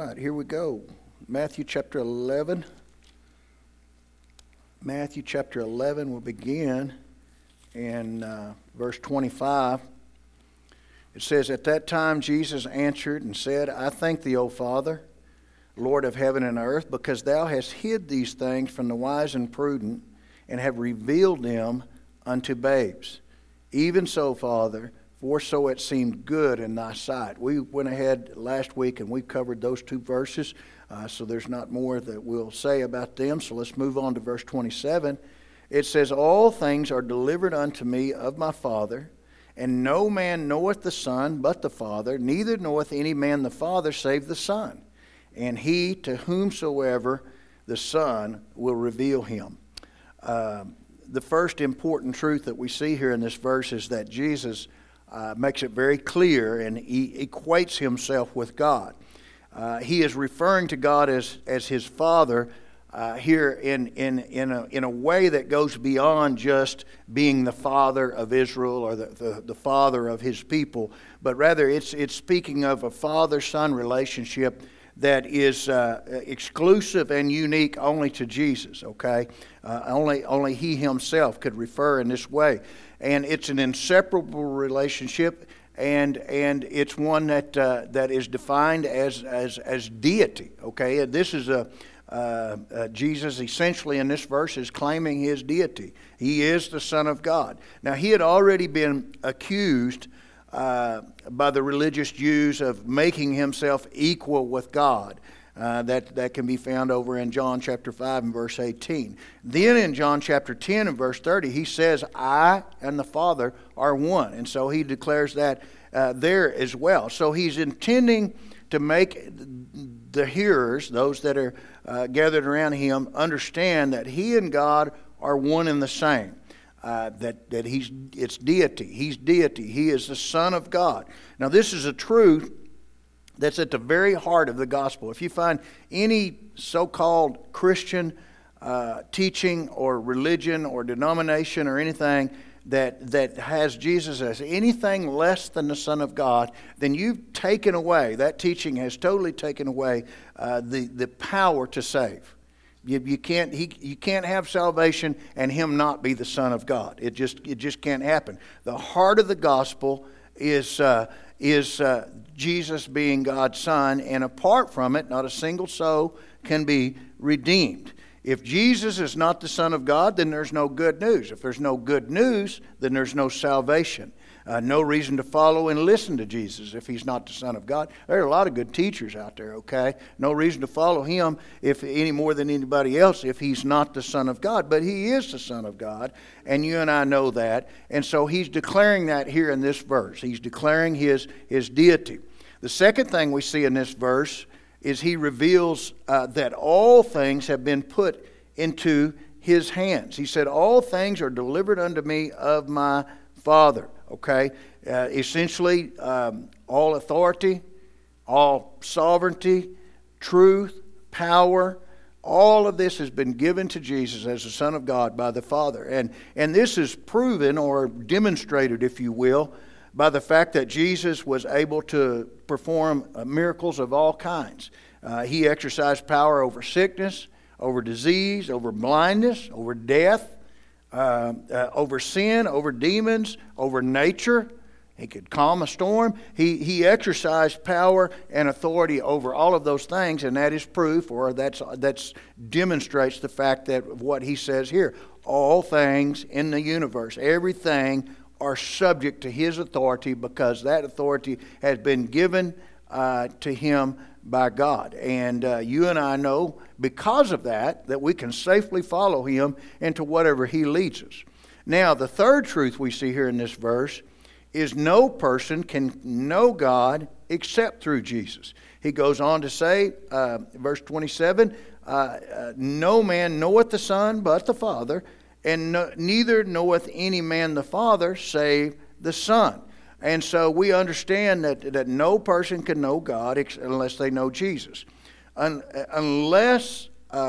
right, here we go. Matthew chapter 11. Matthew chapter 11 will begin in verse 25. It says, "At that time Jesus answered and said, I thank thee, O Father, Lord of heaven and earth, because thou hast hid these things from the wise and prudent, and have revealed them unto babes. Even so, Father, for so it seemed good in thy sight." We went ahead last week and we covered those two verses, so there's not more that we'll say about them. So let's move on to verse 27. It says, "All things are delivered unto me of my Father, and no man knoweth the Son but the Father, neither knoweth any man the Father save the Son, and he to whomsoever the Son will reveal him." The first important truth that we see here in this verse is that Jesus makes it very clear, and he equates himself with God. He is referring to God as his Father here in a way that goes beyond just being the Father of Israel or the Father of his people, but rather it's speaking of a father-son relationship that is exclusive and unique only to Jesus, okay? Only he himself could refer in this way. And it's an inseparable relationship, and it's one that is defined as deity, okay? This is Jesus essentially in this verse is claiming his deity. He is the Son of God. Now, he had already been accused by the religious Jews of making himself equal with God. That can be found over in John chapter 5 and verse 18. Then in John chapter 10 and verse 30, he says, "I and the Father are one." And so he declares that there as well. So he's intending to make the hearers, those that are gathered around him, understand that he and God are one and the same. It's deity. He's deity. He is the Son of God. Now, this is a truth that's at the very heart of the gospel. If you find any so-called Christian teaching or religion or denomination or anything that has Jesus as anything less than the Son of God, then you've taken away, that teaching has totally taken away the power to save. You can't have salvation and him not be the Son of God. It just can't happen. The heart of the gospel is Jesus being God's Son, and apart from it, not a single soul can be redeemed. If Jesus is not the Son of God, then there's no good news. If there's no good news, then there's no salvation. No reason to follow and listen to Jesus if he's not the Son of God. There are a lot of good teachers out there, okay? No reason to follow him if any more than anybody else if he's not the Son of God. But he is the Son of God, and you and I know that. And so he's declaring that here in this verse. He's declaring his deity. The second thing we see in this verse is he reveals that all things have been put into his hands. He said, "All things are delivered unto me of my Father." Okay? Essentially, all authority, all sovereignty, truth, power, all of this has been given to Jesus as the Son of God by the Father. And this is proven or demonstrated, if you will, by the fact that Jesus was able to perform miracles of all kinds. He exercised power over sickness, over disease, over blindness, over death, over sin, over demons, over nature. He could calm a storm. He exercised power and authority over all of those things, and that is proof, or that's demonstrates the fact that what he says here, all things in the universe, everything are subject to his authority, because that authority has been given to him by God. And you and I know because of that we can safely follow him into whatever he leads us. Now, the third truth we see here in this verse is no person can know God except through Jesus. He goes on to say, verse 27, "No man knoweth the Son but the Father, and neither knoweth any man the Father save the Son." And so we understand that no person can know God unless they know Jesus. Unless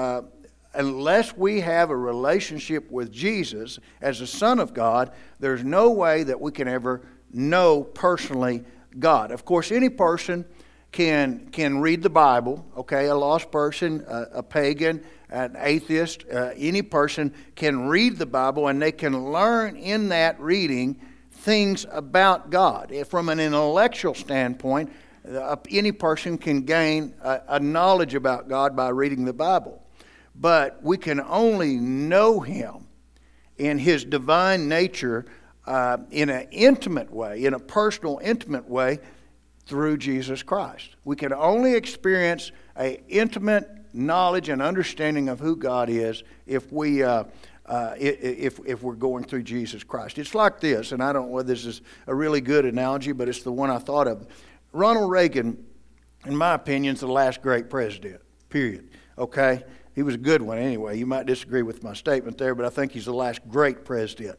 we have a relationship with Jesus as the Son of God, there's no way that we can ever know personally God. Of course, any person can read the Bible, okay? A lost person, a pagan, an atheist, any person can read the Bible, and they can learn in that reading things about God. From an intellectual standpoint, any person can gain a knowledge about God by reading the Bible. But we can only know Him in His divine nature in an intimate way, in a personal, intimate way, through Jesus Christ. We can only experience an intimate knowledge and understanding of who God is if we're going through Jesus Christ. It's like this, and I don't know whether this is a really good analogy, but it's the one I thought of. Ronald Reagan, in my opinion, is the last great president, period. Okay? He was a good one anyway. You might disagree with my statement there, but I think he's the last great president.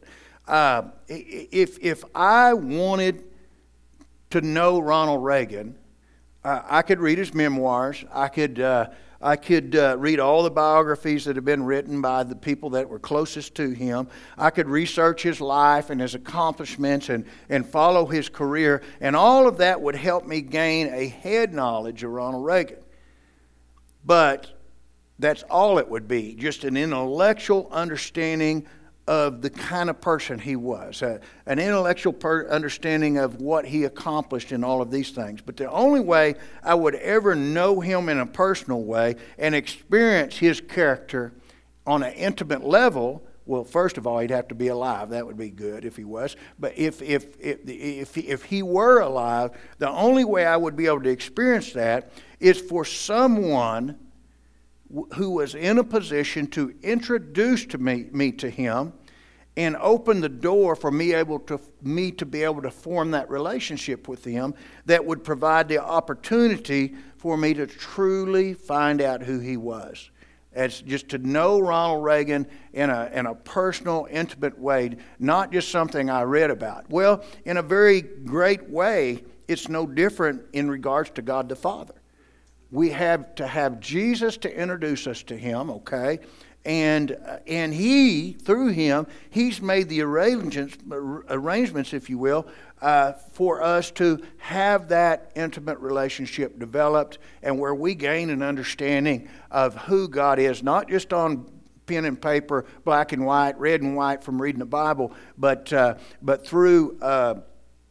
If I wanted to know Ronald Reagan, I could read his memoirs. I could read all the biographies that have been written by the people that were closest to him. I could research his life and his accomplishments and follow his career, and all of that would help me gain a head knowledge of Ronald Reagan. But that's all it would be, just an intellectual understanding of the kind of person he was, an intellectual understanding of what he accomplished in all of these things. But the only way I would ever know him in a personal way and experience his character on an intimate level, well, first of all, he'd have to be alive. That would be good if he was. But if he were alive, the only way I would be able to experience that is for someone who was in a position to introduce me to him and open the door for me to be able to form that relationship with him that would provide the opportunity for me to truly find out who he was. It's just to know Ronald Reagan in a personal, intimate way, not just something I read about. Well, in a very great way, it's no different in regards to God the Father. We have to have Jesus to introduce us to Him, okay? And He, through Him, He's made the arrangements, if you will, for us to have that intimate relationship developed, and where we gain an understanding of who God is, not just on pen and paper, black and white, red and white from reading the Bible, but through a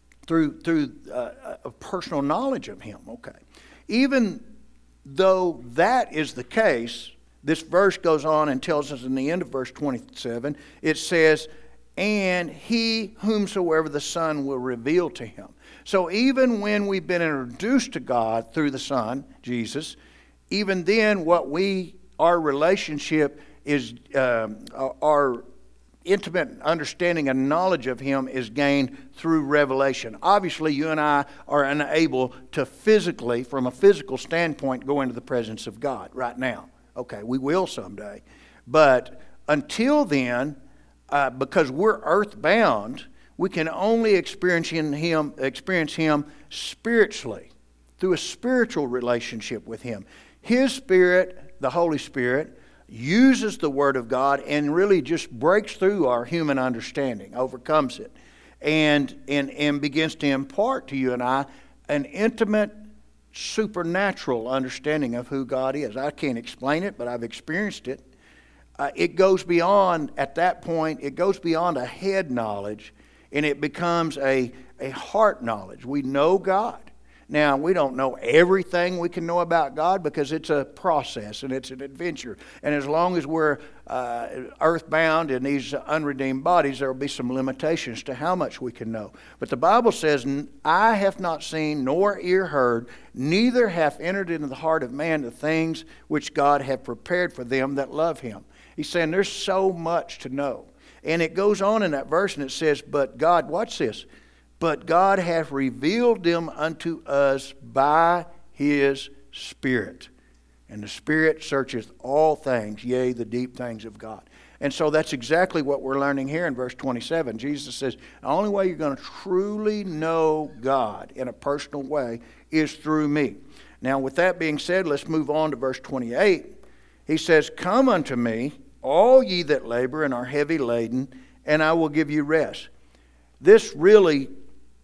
personal knowledge of Him, okay? Even though that is the case, this verse goes on and tells us in the end of verse 27, it says, and he whomsoever the Son will reveal to him. So even when we've been introduced to God through the Son, Jesus, even then our relationship is, our intimate understanding and knowledge of Him is gained through revelation. Obviously, you and I are unable to physically, from a physical standpoint, go into the presence of God right now. Okay, we will someday. But until then, because we're earthbound, we can only experience Him spiritually, through a spiritual relationship with Him. His Spirit, the Holy Spirit, uses the Word of God and really just breaks through our human understanding, overcomes it, and begins to impart to you and I an intimate, supernatural understanding of who God is. I can't explain it, but I've experienced it. It goes beyond, at that point, it goes beyond a head knowledge, and it becomes a heart knowledge. We know God. Now, we don't know everything we can know about God because it's a process and it's an adventure. And as long as we're earthbound in these unredeemed bodies, there will be some limitations to how much we can know. But the Bible says, eye hath not seen, nor ear heard, neither hath entered into the heart of man the things which God hath prepared for them that love Him. He's saying there's so much to know. And it goes on in that verse and it says, but God, watch this, but God hath revealed them unto us by His Spirit. And the Spirit searcheth all things, yea, the deep things of God. And so that's exactly what we're learning here in verse 27. Jesus says, the only way you're going to truly know God in a personal way is through me. Now, with that being said, let's move on to verse 28. He says, come unto me, all ye that labor and are heavy laden, and I will give you rest. This really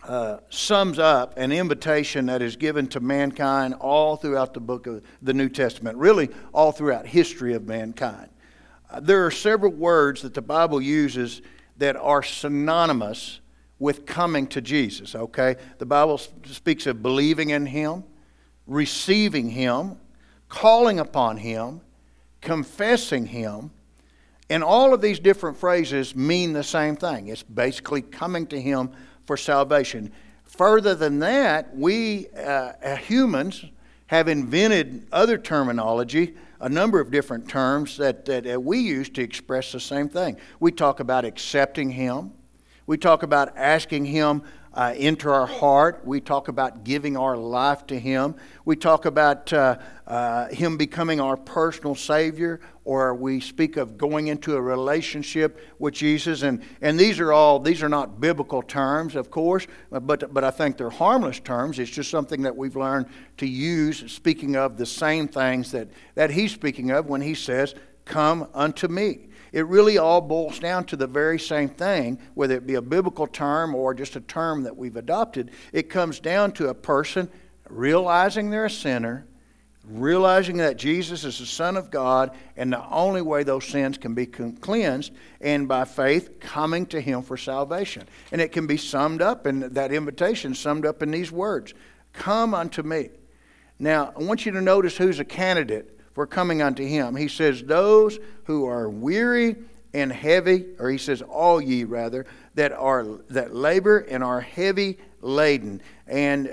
sums up an invitation that is given to mankind all throughout the book of the New Testament, really all throughout history of mankind. There are several words that the Bible uses that are synonymous with coming to Jesus, okay? The Bible speaks of believing in Him, receiving Him, calling upon Him, confessing Him, and all of these different phrases mean the same thing. It's basically coming to Him for salvation. Further than that, we humans have invented other terminology, a number of different terms that we use to express the same thing. We talk about accepting Him. We talk about asking Him into our heart. We talk about giving our life to Him. We talk about Him becoming our personal Savior, or we speak of going into a relationship with Jesus. And these are not biblical terms, of course, but I think they're harmless terms. It's just something that we've learned to use, speaking of the same things that He's speaking of when He says, "Come unto me." It really all boils down to the very same thing, whether it be a biblical term or just a term that we've adopted. It comes down to a person realizing they're a sinner, realizing that Jesus is the Son of God, and the only way those sins can be cleansed, and by faith coming to Him for salvation. And it can be summed up, and that invitation summed up in these words, "Come unto me." Now, I want you to notice who's a candidate for coming unto Him. He says, those who are weary and heavy, or he says, all ye rather, that labor and are heavy laden. And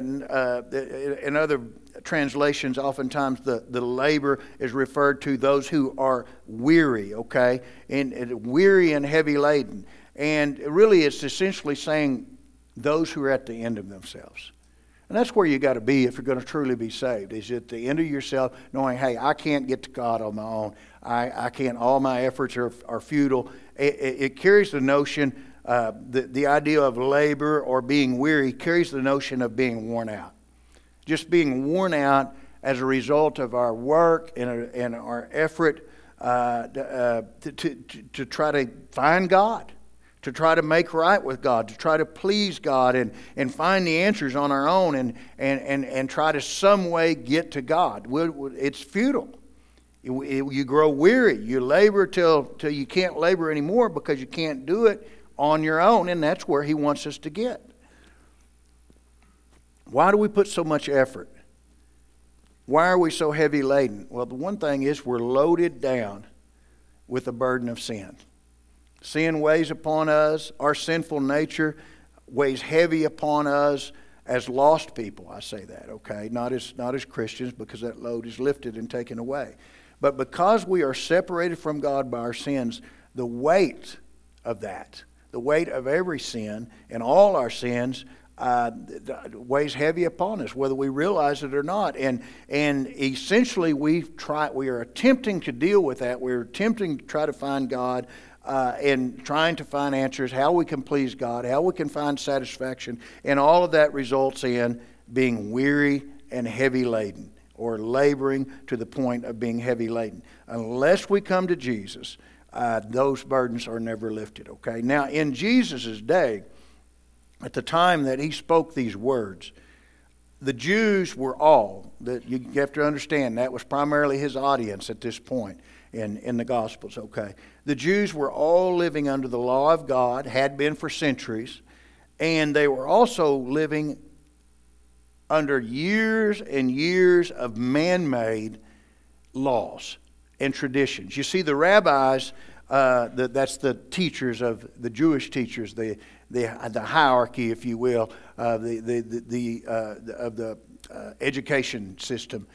in other translations, oftentimes the labor is referred to those who are weary, okay? And weary and heavy laden. And really it's essentially saying those who are at the end of themselves. And that's where you got to be if you're going to truly be saved, is at the end of yourself, knowing, hey, I can't get to God on my own. I can't, all my efforts are futile. It carries the notion, the idea of labor or being weary carries the notion of being worn out. Just being worn out as a result of our work and our effort to try to find God, to try to make right with God, to try to please God and find the answers on our own and try to some way get to God. It's futile. You grow weary. You labor till you can't labor anymore because you can't do it on your own, and that's where He wants us to get. Why do we put so much effort? Why are we so heavy laden? Well, the one thing is we're loaded down with the burden of sin. Sin weighs upon us. Our sinful nature weighs heavy upon us as lost people. I say that, okay? Not as Christians, because that load is lifted and taken away. But because we are separated from God by our sins, the weight of that, the weight of every sin and all our sins weighs heavy upon us, whether we realize it or not. And essentially we are attempting to deal with that. We're attempting to try to find God and trying to find answers, how we can please God, how we can find satisfaction. And all of that results in being weary and heavy laden, or laboring to the point of being heavy laden. Unless we come to Jesus, those burdens are never lifted, okay? Now, in Jesus' day, at the time that He spoke these words, the Jews were all, that you have to understand, that was primarily His audience at this point in the Gospels, okay? The Jews were all living under the law of God, had been for centuries, and they were also living under years and years of man-made laws and traditions. You see, the rabbis, that's the teachers of the Jewish teachers, the hierarchy, if you will, of the education system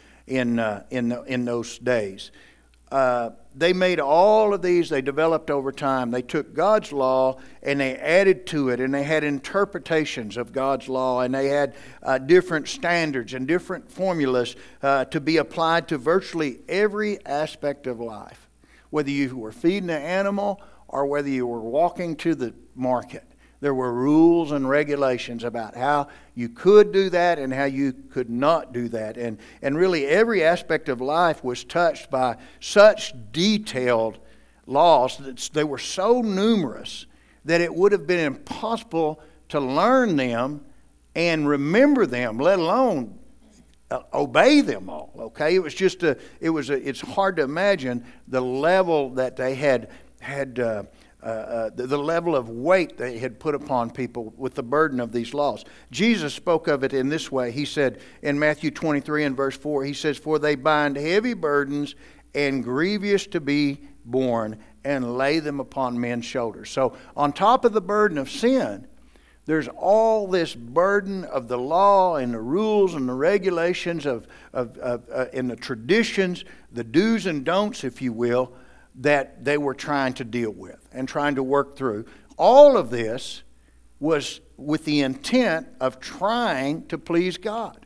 in those days. They made all of these, they developed over time. They took God's law and they added to it, and they had interpretations of God's law, and they had different standards and different formulas to be applied to virtually every aspect of life. Whether you were feeding an animal or whether you were walking to the market, there were rules and regulations about how you could do that and how you could not do that. And really every aspect of life was touched by such detailed laws that they were so numerous that it would have been impossible to learn them and remember them, let alone obey them all. Okay, it was just it's hard to imagine the level that they had the level of weight they had put upon people with the burden of these laws. Jesus spoke of it in this way. He said in Matthew 23 and verse 4, he says, "For they bind heavy burdens and grievous to be borne, and lay them upon men's shoulders." So on top of the burden of sin, there's all this burden of the law and the rules and the regulations and the traditions, the do's and don'ts, if you will, that they were trying to deal with and trying to work through. All of this was with the intent of trying to please God,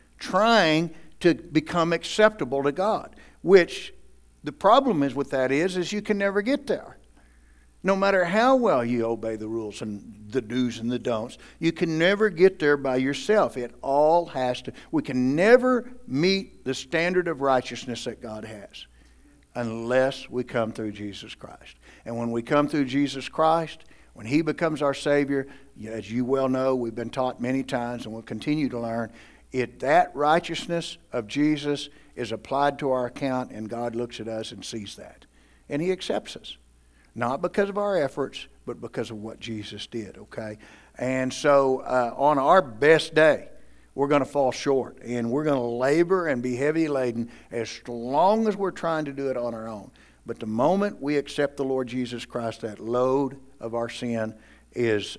trying to become acceptable to God, which the problem is with that is you can never get there. No matter how well you obey the rules and the do's and the don'ts, you can never get there by yourself. It all has to. We can never meet the standard of righteousness that God has unless we come through Jesus Christ. And when we come through Jesus Christ, when He becomes our Savior, as you well know, we've been taught many times and we'll continue to learn, that righteousness of Jesus is applied to our account, and God looks at us and sees that. And He accepts us. Not because of our efforts, but because of what Jesus did, okay? And so on our best day, we're going to fall short. And we're going to labor and be heavy laden as long as we're trying to do it on our own. But the moment we accept the Lord Jesus Christ, that load of our sin is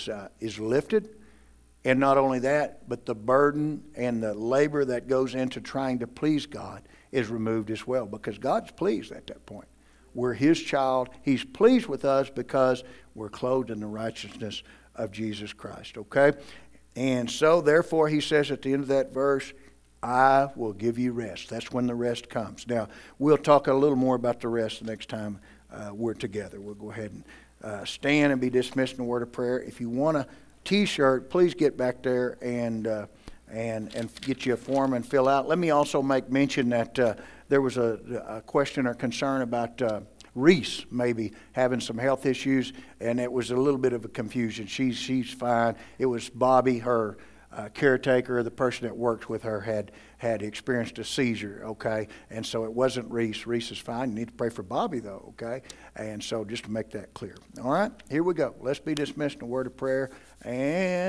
lifted. And not only that, but the burden and the labor that goes into trying to please God is removed as well. Because God's pleased at that point. We're His child. He's pleased with us because we're clothed in the righteousness of Jesus Christ. Okay? And so, therefore, He says at the end of that verse, "I will give you rest." That's when the rest comes. Now, we'll talk a little more about the rest the next time we're together. We'll go ahead and stand and be dismissed in a word of prayer. If you want a T-shirt, please get back there and get you a form and fill out. Let me also make mention that there was a question or concern about Reese maybe having some health issues, and it was a little bit of a confusion. She's fine. It was Bobby, her caretaker, the person that works with her, had experienced a seizure, okay? And so it wasn't Reese. Reese is fine. You need to pray for Bobby, though, okay? And so just to make that clear. All right, here we go. Let's be dismissed in a word of prayer. And